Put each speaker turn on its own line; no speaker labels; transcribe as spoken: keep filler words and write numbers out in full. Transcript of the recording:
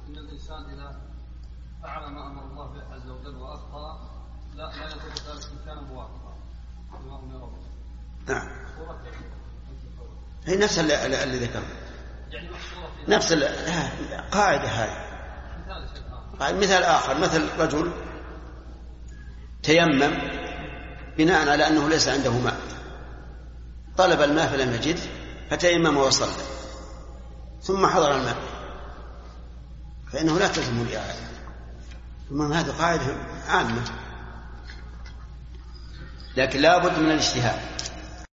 ان الانسان اذا فعل ما امر الله به عز وجل واخطا لا لا يضر ذلك ان كان موافقا لما امر به.
نعم. هي نفس اللي ذكرنا.
يعني
نفس قاعدة هذه. مثال آخر، مثل رجل تيمم بناء على أنه ليس عنده ماء، طلب الماء فلم يجد فتيمم وصلى ثم حضر الماء، فإنه لا تلزم الإعادة. ثم هذه قاعدة عامة، لكن لا بد من الاجتهاد.